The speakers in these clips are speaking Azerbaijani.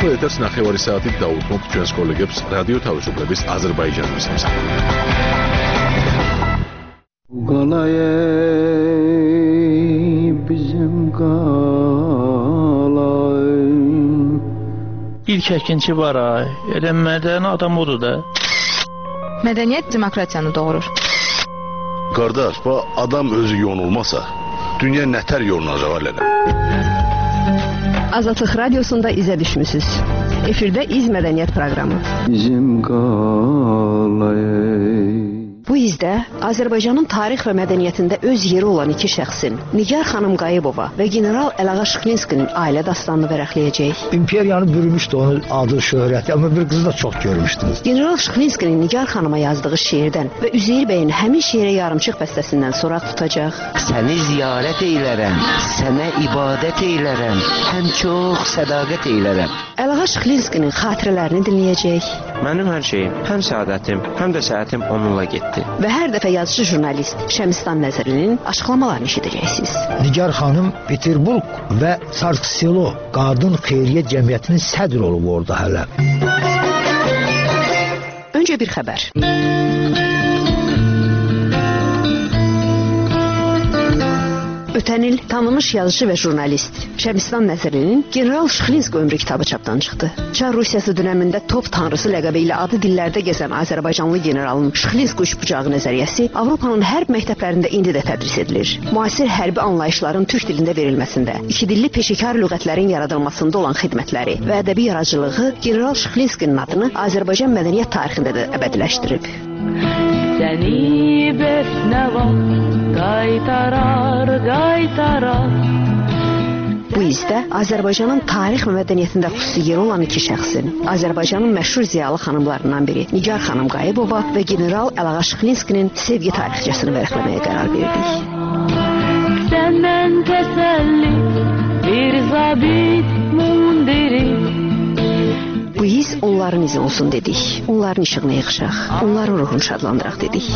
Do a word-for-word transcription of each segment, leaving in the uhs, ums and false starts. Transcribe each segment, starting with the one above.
ახლა ეთერს ნახევარი საათით დაუთმობთ ჩვენს კოლეგებს რადიო თავისუფლების აზერბაიჯანის İlk əkinçi var ay, elə mədəni adam odur da. Mədəniyyət demokratiyanı doğurur. Qardaş, bu adam özü yonulmasa, dünya nətər yolunacaq elələ. Azadlıq Radiosunda izə düşmüsünüz. Efirdə İz Mədəniyyət proqramı. Bizim qalayı. Bu izdə Azərbaycanın tarix və mədəniyyətində öz yeri olan iki şəxsin, Nigar xanım Qayıbova və general Əlağa Şıxlinskinin ailə dastanını vərəqləyəcək. İmperiyanı bürümüşdü onun adı, şöhrəti, amma bir qızı da çox görmüşdünüz. General Şıxlinskinin Nigar xanıma yazdığı şeirdən və Üzeyir bəyin həmin şeirə yarımçıq bəstəsindən soraq tutacaq. Səni ziyarət eylərəm, sənə ibadət eylərəm, həm çox sədaqət eylərəm. Əlağa Şıxlinskinin xatirələrini dinləyəcək. Mənim hər şeyim, həm səadətim, həm də səhətim onunla getdi. Və hər dəfə yazıcı jurnalist Şəmistan Nəzərlinin açıqlamalarını eşidəcəksiniz. Nigar xanım Peterburq və Sarkselo Qadın Xeyriyyə Cəmiyyətinin sədr olub orada hələ. Öncə bir xəbər. Ötən il tanınmış yazıcı və jurnalist Şəmistan Nəzərlinin General Şıxlinsk ömrü kitabı çapdan çıxdı. Çar Rusiyası dönəmində top tanrısı ləqəbi ilə adı dillərdə gəzən Azərbaycanlı generalın Şıxlinsk uçbucağı nəzəriyyəsi Avropanın hərb məktəblərində indi də tədris edilir. Müasir hərbi anlayışların türk dilində verilməsində, iki dilli peşəkar lüğətlərin yaradılmasında olan xidmətləri və ədəbi yaradıcılığı General Şıxlinskinin adını Azərbaycan mədəniyyət tarixində də əbədiləşdirib. Səni bəsnəva qaytarar, qaytarar. Bu izdə Azərbaycanın tarix və mədəniyyətində xüsusi yer olan iki şəxsin, Azərbaycanın məşhur ziyalı xanımlarından biri Nigar xanım Qayıbova və general Əlağa Şıxlinskinin sevgi tarixçəsini vərəqləməyə qərar verdik. Səndən təsəlli bir zabit mundiri. Bu iz onların izi olsun dedik. Onların işığına yığışaq. Onların ruhunu şadlandıraq dedik.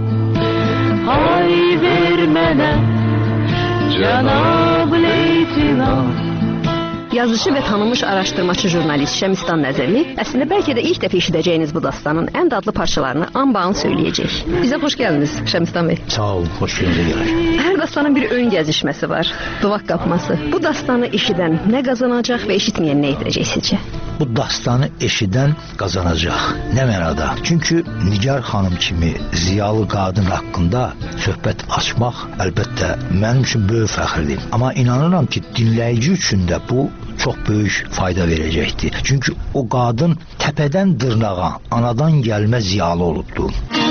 Ay ver mənə Cənab Leytinat. Yazıcı və tanınmış araşdırmacı jurnalist Şəmistan Nəzərli əslində bəlkə də ilk dəfə eşidəcəyiniz bu dastanın ən dadlı parçalarını anbağın söyləyəcək. Bizə xoş gəldiniz Şəmistan bəy. Sağ olun, xoş gəldiniz. Hər dastanın bir ön gəzişməsi var, duvaq qapması. Bu dastanı eşidən nə qazanacaq və eşitməyən nə edəcək sizcə? Bu dastanı eşidən qazanacaq. Nə mənada? Çünki Nigar xanım kimi ziyalı qadın haqqında söhbət açmaq əlbəttə mənim üçün böyük fəxrdir. Amma inanıram ki, dinləyici üçün də bu çox böyük fayda verəcəkdir. Çünki o qadın təpədən dırnağa, anadan gəlmə ziyalı olubdur.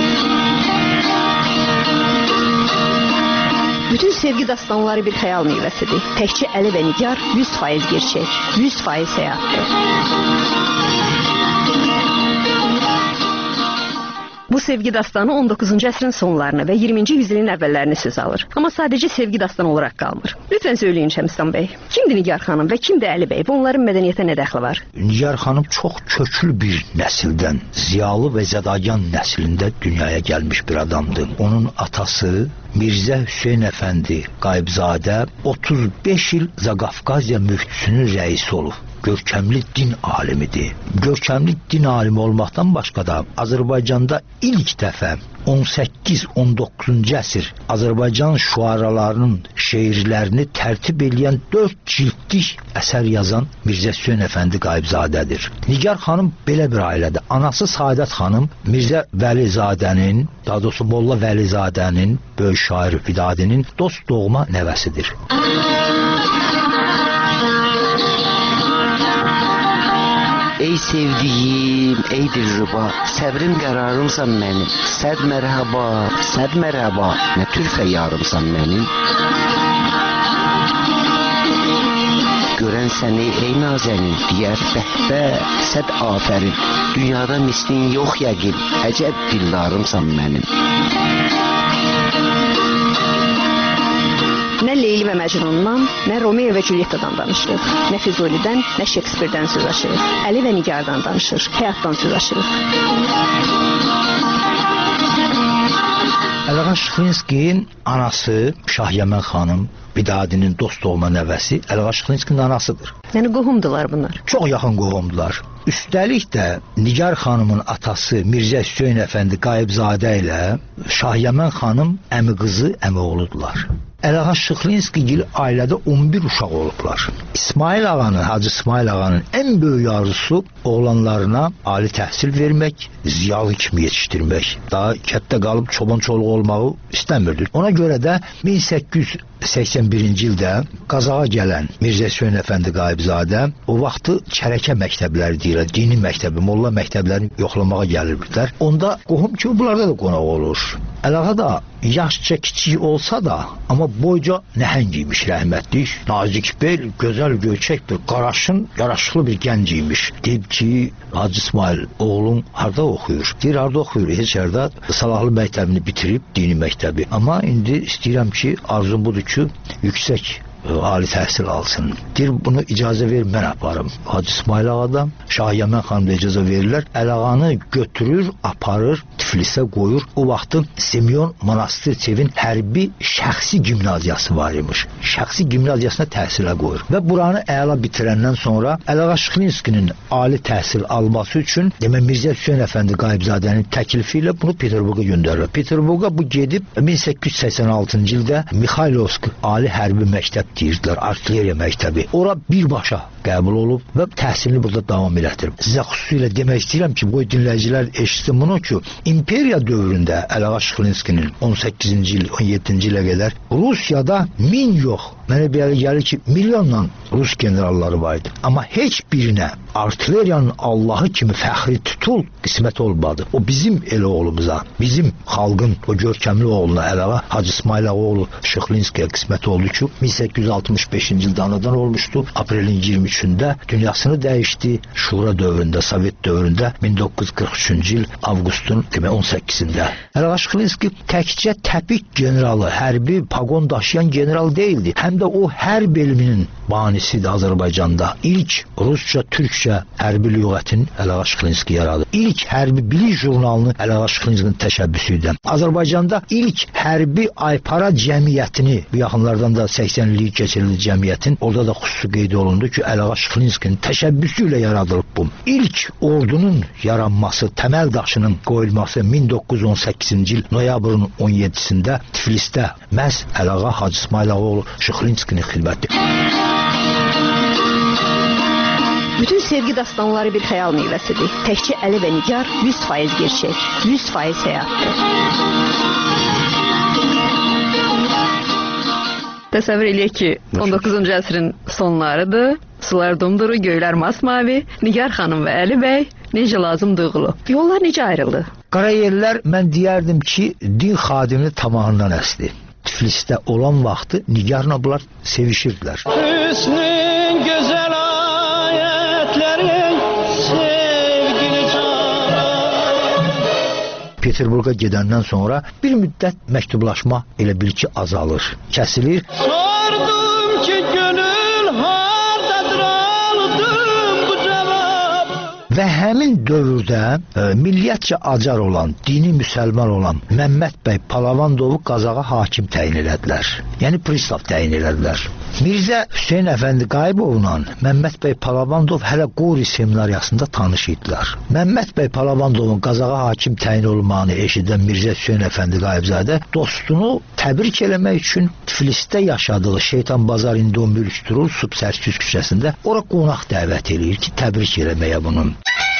Bütün sevgi dastanları bir xəyal meyvəsidir. Təkcə Əli və Nigar yüz faiz gerçək, yüz faiz həyatdır. Bu sevgi dastanı on doqquzuncu əsrin sonlarını və iyirminci yüzilin əvvəllərini söz alır. Amma sadəcə sevgi dastanı olaraq qalmır. Lütfən söyləyin Şəmistan bəy. Kimdir Nigar xanım və kimdir Əli bəy? Və onların mədəniyyətə nə dəxli var? Nigar xanım çox köklü bir nəsildən, ziyalı və zədagan nəslində dünyaya gəlmiş bir adamdır. Onun atası Mirzə Hüseyn Əfəndi Qayıbzadə otuz beş il Zaqafqaziya müftüsünün rəisi olub. Görkəmli din alimidir. Görkəmli din alimi olmaqdan başqa da Azərbaycanda ilk dəfə on səkkiz on doqquzuncu əsr Azərbaycan şüaralarının şeirlərini tərtib edən dörd cildlik əsər yazan Mirzə Hüseyn Əfəndi Qayıbzadədir. Nigar xanım belə bir ailədir. Anası Saadət xanım Mirzə Vəlizadənin, daha doğrusu Molla Vəlizadənin, böyük şair Vidadinin dost doğma nəvəsidir. Ey sevdiyim, ey dilruba, səbrin qərarımsan mənim. Səd mərhaba, səd mərhaba, nə türfə yarımsan mənim. Görən səni ey nazənin, deyər bəhbə, səd afərin. Dünyada mislin yox yəqin, əcəb dildarımsan mənim. Nə Leyli və Məcnundan, nə Romeo və Julietta'dan danışırıq. Nə Füzulidən, nə Şekspirdən söz açırıq. Əli və Nigardan danışır, həyatdan söz açırıq. Ələğa Şıxlinskinin anası Şahyəmən xanım Bidadinin dost olma nəvəsi Ələğa Şıxlinskinin anasıdır. Yəni qohumdular bunlar. Çox yaxın qohumdular. Üstəlik də Nigar xanımın atası Mirzə Hüseyn əfəndi Qayıbzadə ilə Şahyəmən xanım əmi qızı, əmi oğludular. Ələğa Şıxlinskigil ailədə on bir uşaq olublar. İsmail ağanın, Hacı İsmail ağanın ən böyük arzusu oğlanlarına ali təhsil vermək, ziyalı kimi yetişdirmək. Daha kətdə qalıb çoban çoluq olmağı istəmirdi. Ona görə də min səkkiz yüz səksən birinci ildə Qazağa gələn Mirzə Hüseyn əfəndi Qayıbzadə o vaxtı çərəkə məktəbləri deyirlər, dini məktəbi, molla məktəblərini yoxlamağa gəlirdilər. Onda qohum kimi bunlarda da qonaq olur. Ələğa da yaşca kiçik olsa da, amma boyca nəhəng imiş rəhmətli. Nazik bel, gözəl göyçək bir qaraşın, yaraşıqlı bir gənc imiş. Deyib ki, Hacı İsmail oğlum harda oxuyur? Deyir, harda oxuyur? Heç yerdə Salahlı məktəbini bitirib, dini məktəbi. Amma indi istəyirəm ki, arzum budur ki, yüksək ali təhsil alsın. Deyir, bunu icazə ver, mən aparım. Hacı İsmail ağadan Şahyəmən xanım da icazə verirlər. Ələğanı götürür, aparır, Tiflisə qoyur. O vaxtı Semyon Monastirçevin hərbi şəxsi gimnaziyası var imiş. Şəxsi gimnaziyasına təhsilə qoyur. Və buranı əla bitirəndən sonra Ələğa Şıxlinskinin ali təhsil alması üçün demə Mirzə Hüseyn əfəndi Qayıbzadənin təklifi ilə bunu Peterburqa göndərir. Peterburqa bu gedib min səkkiz yüz səksən altıncı ildə Mixaylovsk ali hərbi məktəb deyirdilər, artilleriya məktəbi. Ora birbaşa qəbul olub və təhsilini burada davam elətdirib. Sizə xüsusilə demək istəyirəm ki, bu dinləyicilər eşitsin bunu ki, imperiya dövründə Ələğa Şıxlinskinin on səkkizinci il, on yeddinci ilə qədər Rusiyada min yox, mənə belə gəlir ki, milyonla Rus generalları var idi. Amma heç birinə artilleriyanın Allahı kimi fəxri tutul qismət olmadı. O bizim elə oğlumuza, bizim xalqın o görkəmli oğluna Ələğa Hacı İsmail oğlu Şıxlinskiyə qismət oldu ki, min səkkiz yüz altmış beşinci ildə anadan olmuşdu. Aprelin iyirmi üçündə dünyasını dəyişdi. Şura dövründə, Sovet dövründə min doqquz yüz qırx üçüncü il avqustun on səkkizində. Ələğa Şıxlinski təkcə təpik generalı, hərbi pagon daşıyan general deyildi. Həm də o hərb elminin banisidir Azərbaycanda. İlk Rusca, Türkçə hərbi lüğətin Ələğa Şıxlinski yaradı. İlk hərbi bilik jurnalını Ələğa Şıxlinskinin təşəbbüsü idi. Azərbaycanda ilk hərbi aypara cəmiyyətini, bu yaxınlardan da səksən illik keçirildi cəmiyyətin, orada da xüsusi qeyd olundu ki, Ələğa Şıxlinskinin təşəbbüsü ilə yaradılıb bu. İlk ordunun yaranması, təməl daşının qoyulması min doqquz yüz on səkkizinci il noyabrın on yeddisində Tiflisdə məhz Ələğa Hacı İsmail oğlu Şıxlinskinin xidməti. Bütün sevgi dastanları bir xəyal meyvəsidir. Təkcə Əli və Nigar yüz faiz gerçək, yüz faiz həyatdır. Təsəvvür eləyək ki, on doqquzuncu əsrin sonlarıdır. Sular dumduru, göylər masmavi. Nigar xanım və Əli bəy necə lazım duyğulu. Yollar necə ayrıldı? Qarayellər mən deyərdim ki, din xadimini tamamından əsdi. Tiflisdə olan vaxtı Nigarla bunlar sevişirdilər. Hüsnün gözəl ayətlərin sevgili canım. Peterburqa gedəndən sonra bir müddət məktublaşma elə bil ki azalır, kəsilir. Sordum ki gönül hardadır, aldım bu cavab. Və həmin dövrdə e, milliyyətcə acar olan, dini müsəlman olan Məmməd bəy Palavandovu Qazağa hakim təyin elədilər. Yəni pristav təyin elədilər. Mirzə Hüseyn əfəndi Qayıbovla Məmməd bəy Palavandov hələ Qori seminariyasında tanış idilər. Məmməd bəy Palavandovun Qazağa hakim təyin olmağını eşidən Mirzə Hüseyn əfəndi Qayıbzadə dostunu təbrik eləmək üçün Tiflisdə yaşadığı Şeytan Bazar indi on bir Üstürul Subsərsiz küçəsində ora qonaq dəvət eləyir ki, təbrik eləməyə bunun.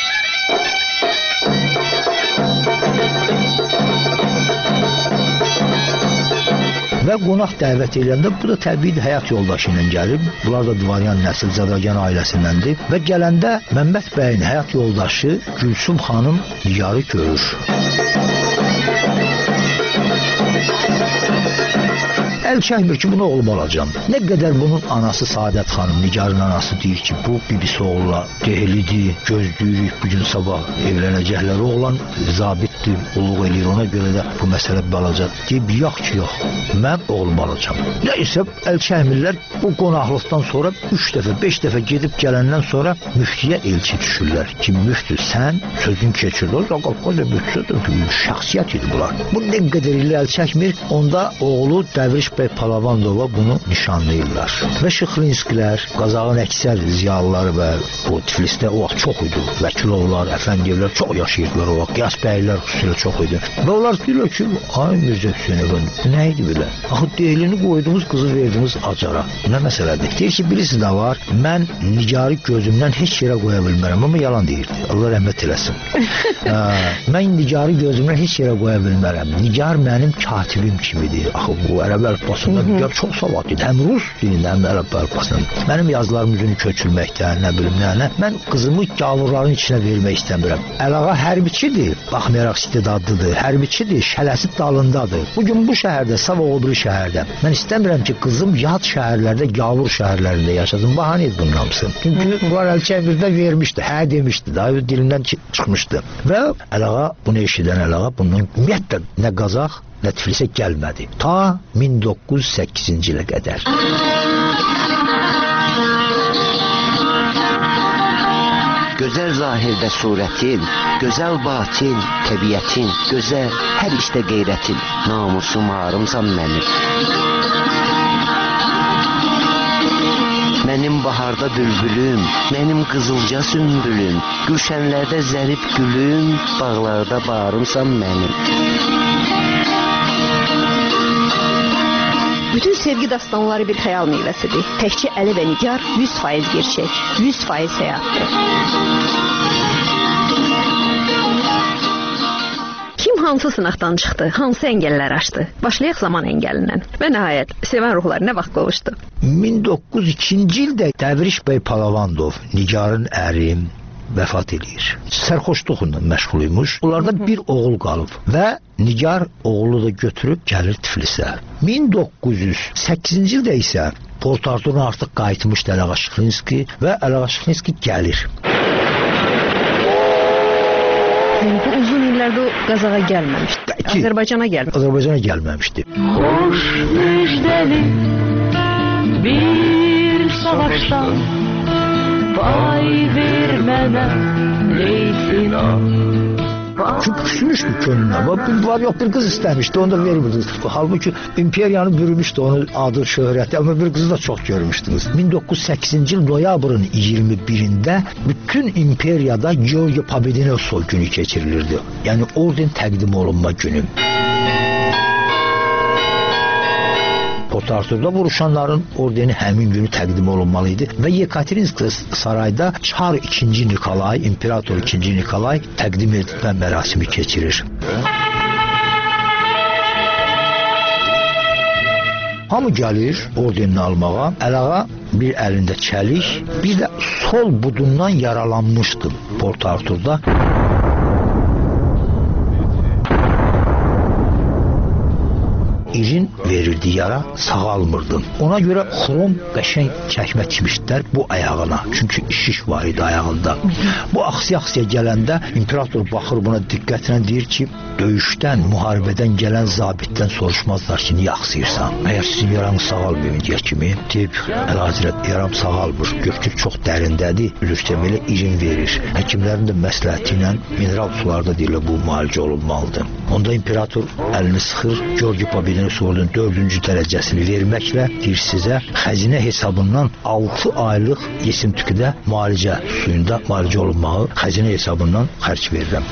Və qonaq dəvət edəndə bu da təbii həyat yoldaşı ilə gəlib. Bunlar da Divaryan nəsil Zadagyan ailəsindəndir. Və gələndə Məmməd bəyin həyat yoldaşı Gülsüm xanım Nigarı görür. əl çəkmir ki, bunu oğlum alacam. Nə qədər bunun anası Saadət xanım, Nigarın anası deyir ki, bu bibisi oğula dehlidir, gözləyirik, bugün sabah evlənəcəklər. Oğlan zabitdir, qulluq eləyir, ona görə də bu məsələ balacadır. Deyib, yox ki, yox, mən oğlum alacam. Nəysə, əl çəkmirlər, bu qonaqlıqdan sonra üç dəfə, beş dəfə gedib gələndən sonra müftiyə elçi düşürlər ki, müftü, sən sözün keçirdi. O Zaqafqazda müftüdür, şəxsiyyət idi bunlar. Bu nə qədər ilə əl çəkmir, onda oğlu Dəvriş bəy Palavandova bunu nişanlayırlar. Və Şıxlinskilər, Qazağın əksər ziyalıları və o Tiflisdə o vaxt çox idi. Vəkilovlar, əfəndiyevlər çox yaşayırdılar o vaxt. Qiyas bəylər xüsusilə çox idi. Və onlar deyirlər ki, ay Mirzə Hüseyin əfəndi, nə idi belə? Axı dehlini qoyduğumuz qızı verdiyimiz acara. Nə məsələdir? Deyir ki, birisi də var, mən Nigarı gözümdən heç yerə qoya bilmərəm, amma yalan deyirdi. Allah rəhmət eləsin. Hə, mən Nigarı gözümdən heç yerə qoya bilmərəm. Nigar mənim katibim kimidir. Axı bu ərəb əlifbasında Nigar çox savadlıdır. Həm rus dilində, həm ərəb əlifbasında. Mənim yazılarım üzünü köçülməkdə, nə bilim nə, nə. Mən qızımı gavurların içinə vermək istəmirəm. Əlağa hərbiçidir, baxmayaraq istedadlıdır. Hərbiçidir, şələsi dalındadır. Bugün bu şəhərdə, Sava o biri şəhərdə. Mən istəmirəm ki, qızım yad şəhərlərdə, gavur şəhərlərində yaşasın. Bahane et bunun hamısın. Çünki bunlar əl çəkmirdə vermişdi, hə demişdi, daha dilindən çıxmışdı. Və Əlağa bunu eşidən Əlağa bundan ümumiyyətlə nə Qazaq, nə Tiflisə gəlmədi. Ta min doqquz yüz səkkizinci ilə qədər. Gözəl zahirdə surətin, gözəl batin, təbiətin, gözəl hər işdə qeyrətin, namusum harımsan mənim. Mənim baharda bülbülüm, mənim qızılca sümbülüm, gülşənlərdə zərif gülüm, bağlarda bağrımsan mənim. Bütün sevgi dastanları bir xəyal meyvəsidir. Təkcə Əli və Nigar yüz faiz gerçək, yüz faiz həyatdır. Kim hansı sınaqdan çıxdı, hansı əngəllər aşdı? Başlayaq zaman əngəlindən. Və nəhayət, sevən ruhlar nə vaxt qovuşdu? min doqquz yüz ikinci ildə Dəvriş bəy Palavandov, Nigarın əri, vəfat edir. Sərxoşluqla məşğul imiş. Onlarda bir oğul qalıb və Nigar oğlu da götürüb gəlir Tiflisə. min doqquz yüz səkkizinci ildə isə Port Artur'dan artıq qayıtmışdı Əlağa Şıxlinski və Əlağa Şıxlinski gəlir. Yəni, bu uzun illərdə o Qazağa gəlməmişdi. Azərbaycana gəlməmişdi. Azərbaycana gəlməmişdi. Xoş müjdəli bir savaşdan pay ver mənə Leysina. Çünki küsmüşdü könlünə. Var yox, bir qız istəmişdi, onu da vermirdiniz. Halbuki imperiyanı bürümüşdü, onun adı, şöhrəti, amma bir qızı da çox görmüşdünüz. min doqquz yüz səkkizinci il noyabrın iyirmi birində bütün imperiyada Georgi Pobedonosov günü keçirilirdi. Yəni orden təqdim olunma günü. Port Artur'da vuruşanların ordeni həmin günü təqdim olunmalı idi və Yekaterinsk sarayda Çar ikinci Nikolay, İmperator ikinci Nikolay təqdim edilmə mərasimi keçirir. Hamı gəlir ordenini almağa. Əlağa bir əlində çəlik, bir də sol budundan yaralanmışdı Port Artur'da. İrin verirdi yara, sağalmırdı. Ona görə xrom qəşəng çəkmə çimişdilər bu ayağına. Çünki şiş var idi ayağında. Bu aksiya-aksiya gələndə imperator baxır buna diqqətlə, deyir ki, döyüşdən, müharibədən gələn zabitdən soruşmazlar ki, niyə axsıyırsan? Əgər sizin yaranız sağalmıyor indiyə kimi, deyib, Əlahəzrət, yaram sağalmır, gördük çox dərindədir, üzrsə belə irin verir. Həkimlərin də məsləhəti ilə mineral sularda deyilə bu müalicə olunmalıdır. Onda imperator əlini sıxır, Georgi Pobedonasovun dördüncü dərəcəsini verməklə deyir sizə xəzinə hesabından altı aylıq Yesimtüküdə müalicə suyunda müalicə olunmağı xəzinə hesabından xərc verirəm.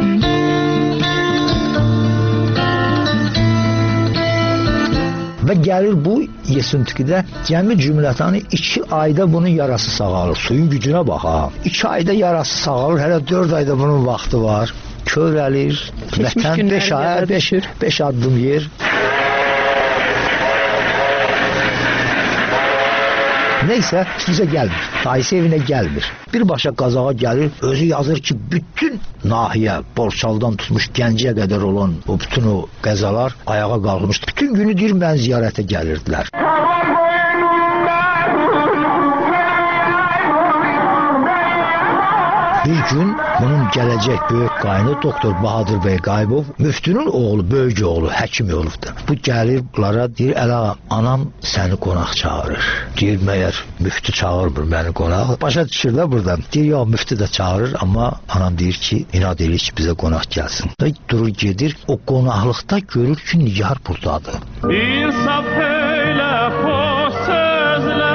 Və gəlir bu Yesimtüküdə cəmi cümlətanı iki ayda bunun yarası sağalır. Suyun gücünə bax ha. iki ayda yarası sağalır, hələ dörd ayda bunun vaxtı var. Körəlir, vətən beş ay, beş, beş addım yer. Neyse bizə gəlmir. Dayısı evinə gəlmir. Birbaşa Qazağa gəlir, özü yazır ki, bütün nahiyə, Borçaldan tutmuş Gəncəyə qədər olan o bütün o qəzalar ayağa qalxmışdı. Bütün günü deyir, mən ziyarətə gəlirdilər. Bir gün bunun gələcək böyük qaynı doktor Bahadır bəy Qayıbov müftünün oğlu, böyük oğlu, həkim olubdur. Bu gəlir bunlara deyir, əla anam səni qonaq çağırır. Deyir, məyər müftü çağırmır məni qonaq. Başa düşürlər buradan. Deyir, ya müftü də çağırır, amma anam deyir ki, inad edir ki, bizə qonaq gəlsin. Və durur gedir, o qonaqlıqda görür ki, Nigar buradadır. Bir saf elə xoş sözlə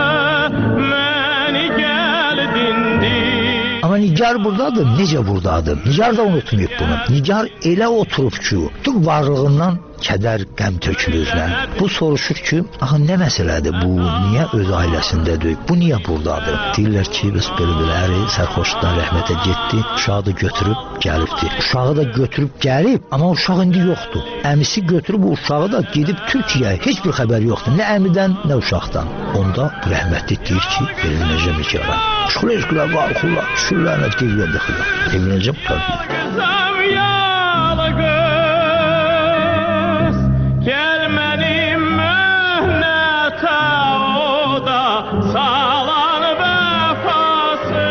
məni gəl dindir. Amma Nigar buradadır, necə buradadır? Nigar da unutmayıb bunu. Nigar elə oturub ki, tüm varlığından kədər, qəm tökülür. Bu soruşur ki, axı nə məsələdir bu? Niyə öz ailəsindədir? Bu niyə buradadır? Deyirlər ki, bəs belə-belə əri sərxoşluqdan rəhmətə getdi, uşağı da götürüb gəlibdi. Uşağı da götürüb gəlib, amma uşaq indi yoxdur. Əmisi götürüb o uşağı da gedib Türkiyəyə, heç bir xəbər yoxdur. Nə əmidən, nə uşaqdan. Onda bu rəhmətli deyir ki, verilməcəm Nigar'a. Şuleşkülər, qalxırlar, şürlərlə deyirlər dəxilər. Verilməcəm qurtar deyir. Gel mənim möhnətə o da salan vəfası.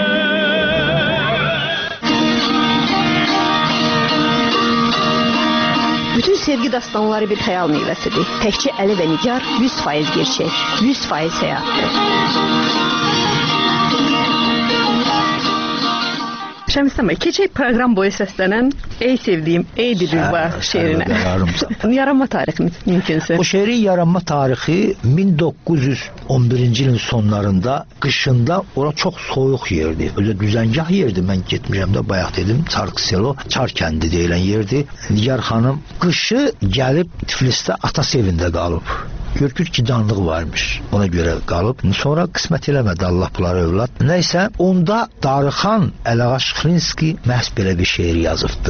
Bütün sevgi dastanları bir xəyal meyvəsidir. Təkcə Əli və Nigar yüz faiz gerçək, yüz faiz həyatdır. Şəmistan bəy, keçək proqram boyu səslənən Ey sevdiyim, ey Dilruba şeirinə. Yaranma tarixi mümkünsə. O şeirin yaranma tarixi min doqquz yüz on birinci ilin sonlarında, qışında ora çox soyuq yerdi. Öyle düzəngah yerdi. Mən getmişəm də bayaq dedim, Çarkıselo, Çar kəndi deyilən yerdi. Nigar xanım qışı gəlib Tiflisdə atası evində qalıb. Görkür ki, canlıq varmış. Ona görə qalıb. Sonra qismət eləmədi Allah bunları övlad. Nəysə, onda Darıxan Əlağa Şıxlinski məhz belə bir şeir yazıbdı.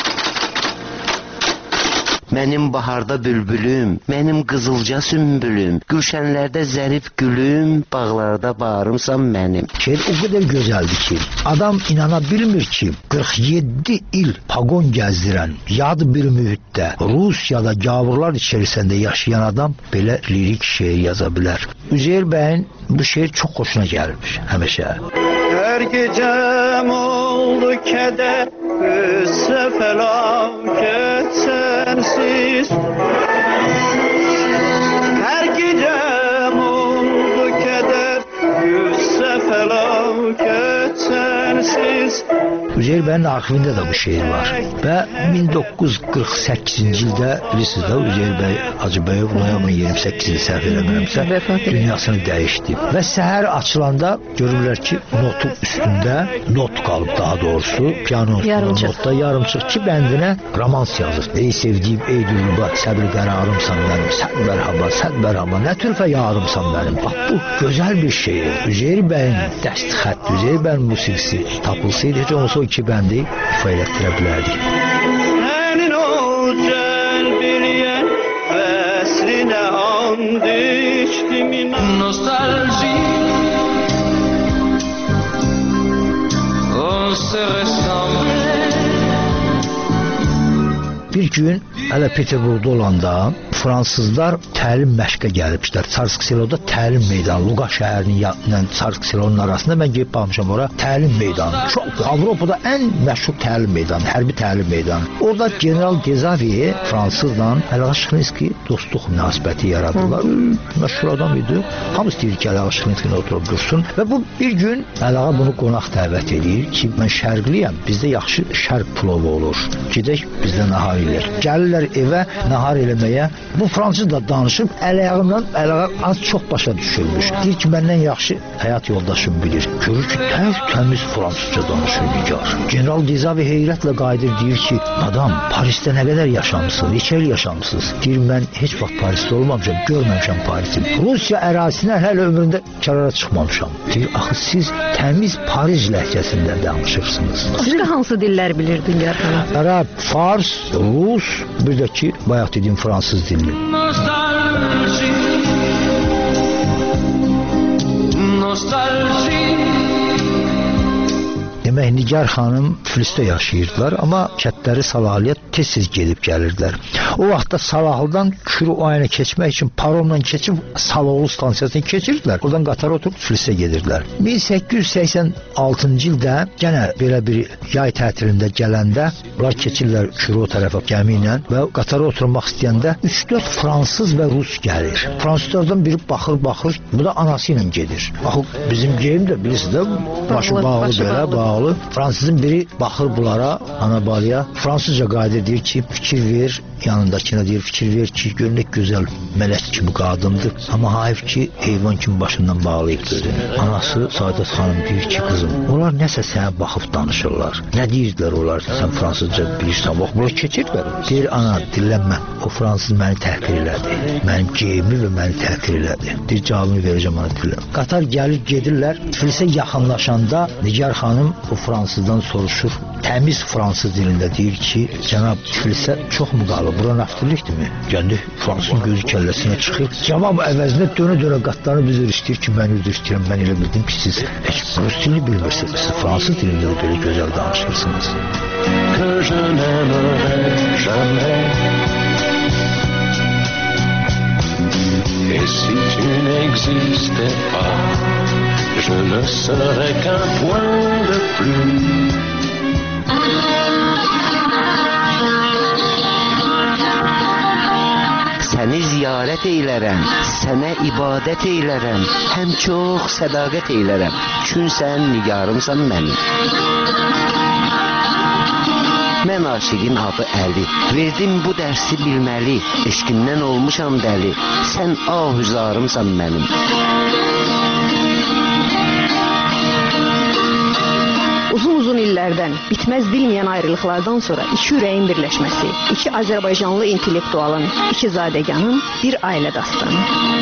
Mənim baharda bülbülüm, mənim qızılca sümbülüm, gülşənlərdə zərif gülüm, bağlarda bağrımsan mənim. Şeir o qədər gözəldir ki, adam inana bilmir ki, qırx yeddi il pagon gəzdirən, yad bir mühitdə, Rusiyada gavurlar içərisində yaşayan adam belə lirik şeir yaza bilər. Üzeyir bəyin bu şeir çox xoşuna gəlmiş həmişə. Hər gecəm oldu kədər, qüssə fəlakət sənsiz. Hər gecəm oldu kədər, qüssə fəlakət sənsiz. Üzeyir bəyin arxivində də bu şeir var. Və min doqquz yüz qırx səkkizinci ildə bilirsiniz də Üzeyir bəy Hacıbəyov noyabrın iyirmi səkkizini səhv eləmirəmsə dünyasını dəyişdi. Və səhər açılanda görürlər ki, notun üstündə not qalıb, daha doğrusu piano notda yarımçıq ki bəndinə romans yazır. Ey sevdiyim, ey Dilruba, səbr qərarımsan mənim, sən mərhaba, sən mərhaba, nə türfə yarımsan mənim. Bax bu gözəl bir şeir. Üzeyir bəyin dəst xətt, Üzeyir bəyin musiqisi tapılsaydı, heç olsa o iki bəndi ifa elətdirə bilərdik. Sənin o cəlbiliyən vəslinə and içdim inan. Nostalji on se ressemble. Bir gün hələ Peterburqda olanda fransızlar təlim məşqə gəliblər. Çarkıseloda təlim meydanı, Luqa şəhərinin yanından Çarkıselonun arasında mən gedib baxmışam ora təlim meydanı. Çox Avropada ən məşhur təlim meydanı, hərbi təlim meydanı. Orada General Dezavi fransızla Əlağa Şıxlinski dostluq münasibəti yaradırlar. Məşhur adam idi. Hamı istəyir ki, Əlağa Şıxlinskini oturub dursun və bu bir gün Əlağa bunu qonaq dəvət edir ki, mən şərqliyəm, bizdə yaxşı şərq plovu olur. Gedək bizdə nahar eləyək. Gəlirlər evə nahar eləməyə. Bu fransız da danışıb, əl-ayağından Əlağa az çox başa düşürmüş. Deyir ki, məndən yaxşı həyat yoldaşım bilir. Görür ki, tər təmiz fransızca danışır Nigar. General Dezavi heyrətlə qayıdır, deyir ki, adam, Parisdə nə qədər yaşamısınız, neçə il yaşamısınız? Deyir, mən heç vaxt Parisdə olmamışam, görməmişəm Parisi. Rusiya ərazisinə hələ ömründə kərara çıxmamışam. Deyir, axı siz təmiz Paris ləhcəsində danışırsınız. Başqa hansı dillər bilirdin Nigar xanım? Ərəb, Fars, Rus, bir də ki, bayaq dediyim fransız dilli. Demək, Nigar xanım Tiflisdə yaşayırdılar, amma kətləri Salahiyə tez-tez gedib gəlirdilər. O vaxtda Salahlıdan Kürü ayına keçmək üçün paromla keçib Saloğlu stansiyasına keçirdilər. Oradan qatara oturub Tiflisə gedirdilər. min səkkiz yüz səksən altıncı ildə yenə belə bir yay tətilində gələndə bunlar keçirlər Kürü o tərəfə gəmi ilə və qatara oturmaq istəyəndə üç dörd fransız və rus gəlir. Fransızlardan biri baxır, baxır, bu da anası ilə gedir. Baxın, bizim geyim də bilirsiniz də, başı bağlı başı belə, bağlı. bağlı. Fransızın biri baxır bunlara, Anabalya, fransızca qayda deyir ki, fikir ver, yanındakına deyir, fikir ver ki, gör nə gözəl mələk kimi qadındır. Amma hayf ki, heyvan kimi başından bağlayıb gözünü. Anası Saadet xanım deyir ki, qızım, onlar nəsə sənə baxıb danışırlar. Nə deyirdilər onlar, sən fransızca bilirsən, bax, bunlar keçirdilər. Deyir, ana, dillənmə, o fransız məni təhqir elədi. Mənim geyimi və məni təhqir elədi. Deyir, cavabını verəcəm ana dillən. Qatar gəlir, gedirlər. Tiflisə yaxınlaşanda Nigar xanım o fransızdan soruşur. Təmiz fransız dilində deyir ki, cənab, Tiflisə çox mu qalır? Bura naftırlıqdırmı? Gəndi fransızın gözü kəlləsinə çıxır. Cavab əvəzinə dönə-dönə qatlarını üzr istəyir ki, mən üzr istəyirəm. Mən elə bildim ki, siz heç rus dilini bilmirsiniz. Siz fransız dilində də belə gözəl danışırsınız. Que je n'aimerai jamais. Et si tu n'existais pas, je ne serais qu'un point de plus. Səni ziyarət eylərəm, sənə ibadət eylərəm, həm çox sədaqət eylərəm, çün sən nigarımsan mənim. Mən aşiqin adı Əli, verdim bu dərsi bilməli, eşqimdən olmuşam dəli, sən ahüzarımsan mənim. Uzun-uzun illərdən, bitməz bilməyən ayrılıqlardan sonra iki ürəyin birləşməsi, iki Azərbaycanlı intellektualın, iki zadəganın bir ailə dastanı.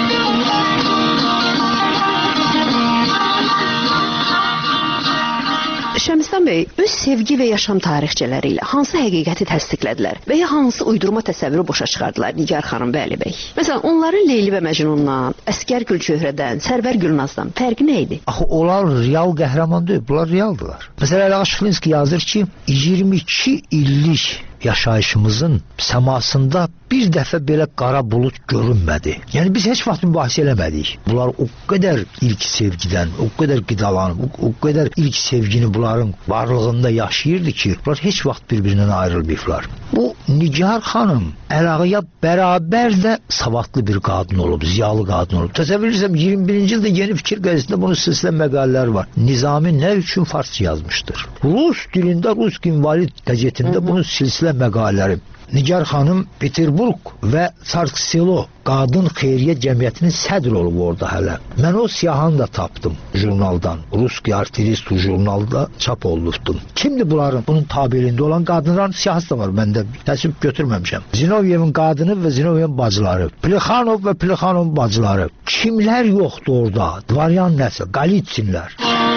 Şəmstan bəy öz sevgi və yaşam tarixçələri ilə hansı həqiqəti təsdiqlədilər və ya hansı uydurma təsəvvürü boşa çıxardılar Nigar xanım və Əli bəy? Məsələn, onların Leyli və Məcnundan, Əsgər Gülçöhrədən, Sərvər Gülnazdan fərqi nə idi? Axı, onlar real qəhrəman deyil, bunlar realdılar. Məsələn, Əli Şıxlinski yazır ki, iyirmi iki illik yaşayışımızın səmasında bir dəfə belə qara bulut görünmədi. Yəni biz heç vaxt mübahisə eləmədik. Bunlar o qədər ilk sevgidən, o qədər qidalanıb, o, o qədər ilk sevgini bunların varlığında yaşayırdı ki, bunlar heç vaxt bir-birindən ayrılmayıblar. Bu Nigar xanım Əlağıya bərabər də savadlı bir qadın olub, ziyalı qadın olub. Təsəvvür edirəm, iyirmi birinci ildə Yeni Fikir qəzetində bunun silsilə məqalələri var. Nizami nə üçün farsça yazmışdır? Rus dilində, Rus invalid qəzetində bunun silsilə məqalələri. Nigar xanım Peterburg və Sarkselo Qadın Xeyriyyə Cəmiyyətinin sədr olub orada hələ. Mən o siyahını da tapdım jurnaldan. Ruski Arterist jurnalda çap olunubdu. Kimdir bunların? Bunun tabeliyində olan qadınların siyahısı da var. Mən də təsvip götürməmişəm. Zinovyevin qadını və Zinovyevin bacıları. Plexanov və Plexanovun bacıları. Kimlər yoxdur orada? Dvaryan nəsə? Qalitsinlər.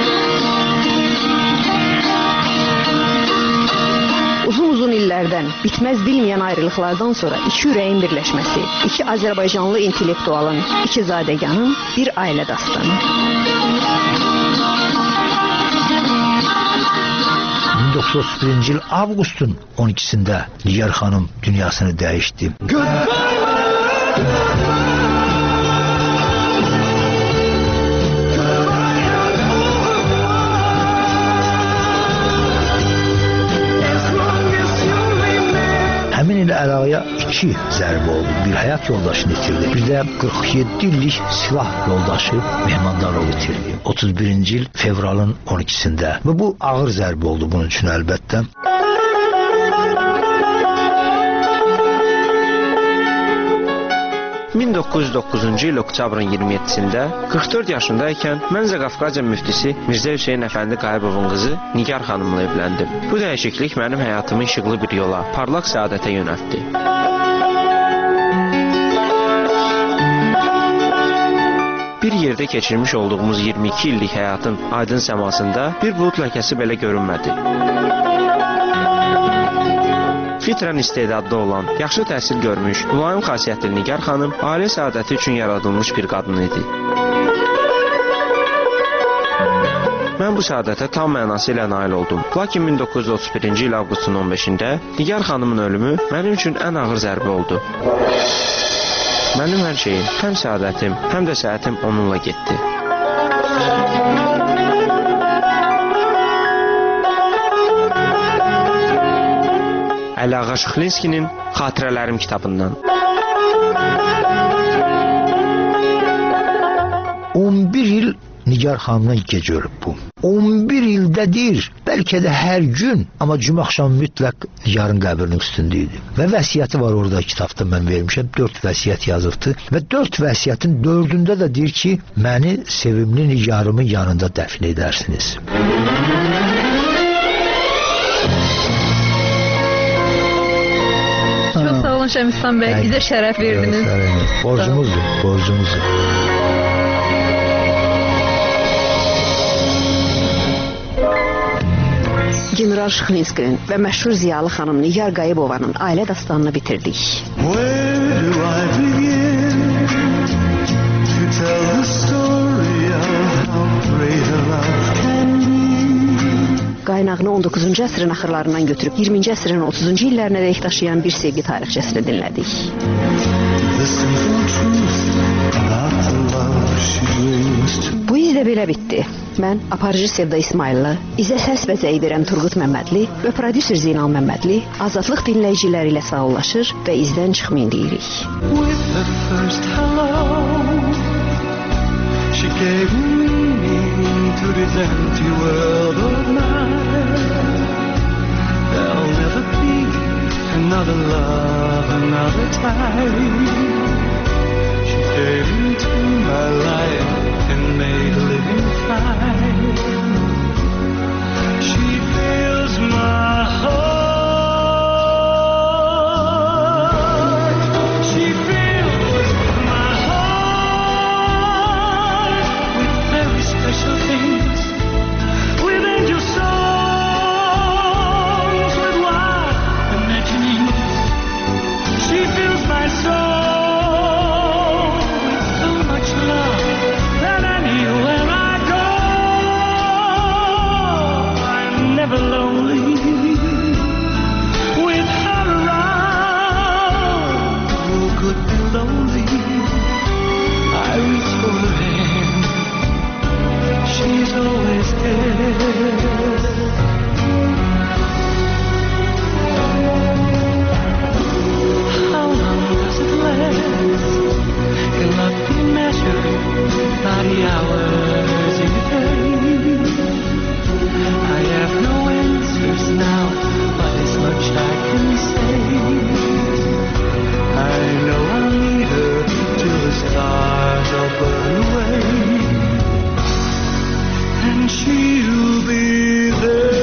Uzun-uzun illərdən, bitməz bilməyən ayrılıqlardan sonra iki ürəyin birləşməsi, iki Azərbaycanlı intellektualın, iki zadəganın bir ailə dastanı. min doqquz yüz otuz birinci il avqustun on ikisində Nigar xanım dünyasını dəyişdi. Həmin il Əlağıya iki zərbə oldu. Bir həyat yoldaşını itirdi. Bir də qırx yeddi illik silah yoldaşı Mehmandarov itirdi. otuz birinci il fevralın on ikisində. Və bu ağır zərbə oldu bunun üçün əlbəttə. min doqquz yüz doqquzuncu il oktyabrın iyirmi yeddisində qırx dörd yaşındaykən Mənzə Qafqaziya müftisi Mirzə Hüseyn Əfəndi Qayıbovun qızı Nigar xanımla evləndim. Bu dəyişiklik mənim həyatımı işıqlı bir yola, parlaq səadətə yönəltdi. Bir yerdə keçirmiş olduğumuz iyirmi iki illik həyatın aydın səmasında bir bulud ləkəsi belə görünmədi. Fitrən istedadlı olan, yaxşı təhsil görmüş, mülayim xasiyyətli Nigar xanım ailə səadəti üçün yaradılmış bir qadın idi. Mən bu səadətə tam mənası ilə nail oldum. Lakin min doqquz yüz otuz birinci il avqustun on beşində Nigar xanımın ölümü mənim üçün ən ağır zərbə oldu. Mənim hər şeyim, həm səadətim, həm də səhətim onunla getdi. Əliağa Şıxlinskinin Xatirələrim kitabından. on bir il Nigar xanımla gecə ölüb bu. on bir ildədir, bəlkə də hər gün, amma cümə axşamı mütləq Nigarın qəbrinin üstündə idi. Və vəsiyyəti var orada kitabda mən vermişəm, dörd vəsiyyət yazıbdı və dörd vəsiyyətin dördündə də deyir ki, məni sevimli Nigarımın yanında dəfn edərsiniz. Çox sağ olun Şəmistan bəy, bizə şərəf verdiniz. Borcumuzdur, borcumuzdur. General Şıxlinskinin və məşhur ziyalı xanım Nigar Qayıbovanın ailə dastanını bitirdik. Qaynağını on doqquzuncu əsrin axırlarından götürüb iyirminci əsrin otuzuncu illərinə dək daşıyan bir sevgi tarixçəsini dinlədik. Bu iz də belə bitdi. Mən aparıcı Sevda İsmayıllı, izə səs bəzəyi verən Turqut Məmmədli və prodüser Zeynal Məmmədli Azadlıq dinləyiciləri ilə sağollaşır və izdən çıxmayın deyirik. She gave meaning to this empty world of mine. There'll never be another love, another time. She gave into my life and made a living fine. She fills my heart. She fills my heart with very special things, with angel songs, with wild imaginings. She fills my soul with so much love that anywhere I go, I'm never lonely. With her around, who could be lonely? I reach for her hand, she's always there. How long does it last? Can love be measured by the hours in a day? I have no answers now, but as much I can say. I know I'll need her till the stars all burn away, and she'll be there.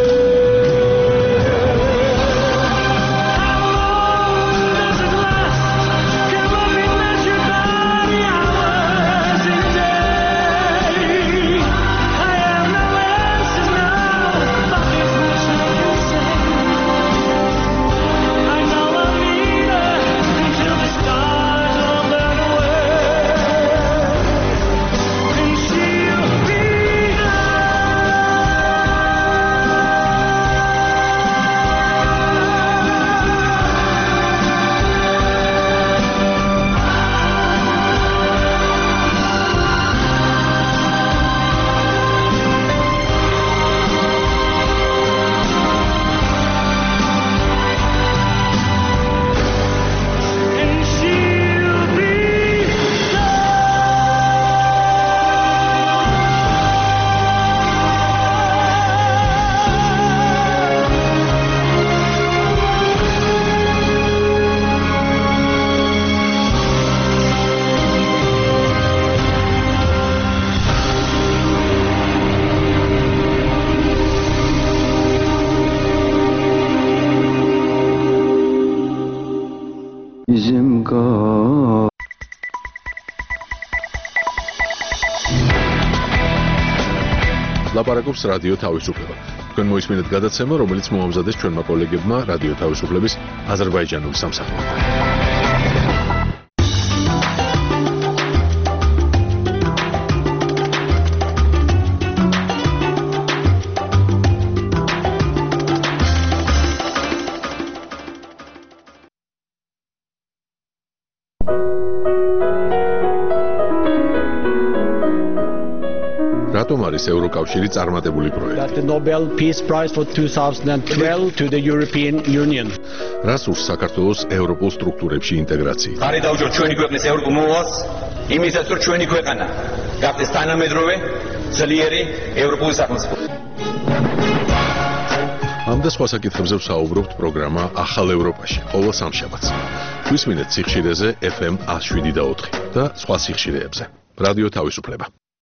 ლაპარაკობს რადიო თავისუფლება. თქვენ მოისმინეთ გადაცემა, რომელიც მოამზადეს ჩვენმა კოლეგებმა რადიო თავისუფლების აზერბაიჯანული სამსახურიდან. რატომ არის ევროკავშირი წარმატებული პროექტი? That the Nobel Peace Prize for two thousand twelve to the European Union. რას ურს საქართველოს ევროპულ სტრუქტურებში ინტეგრაცია? ხარი დაუჭიროთ ჩვენი ქვეყნის ევროპულ მოვალს, იმისათვის რომ ჩვენი ქვეყანა გახდეს თანამედროვე, ძლიერი ევროპული სახელმწიფო. ამ და სხვა საკითხებზე ვსაუბრობთ პროგრამა ახალ ევროპაში ყოველ სამშაბათს. გვისმინეთ სიხშირეზე ეფ ემ one oh seven და ოთხი და სხვა სიხშირეებზე. რადიო თავისუფლება.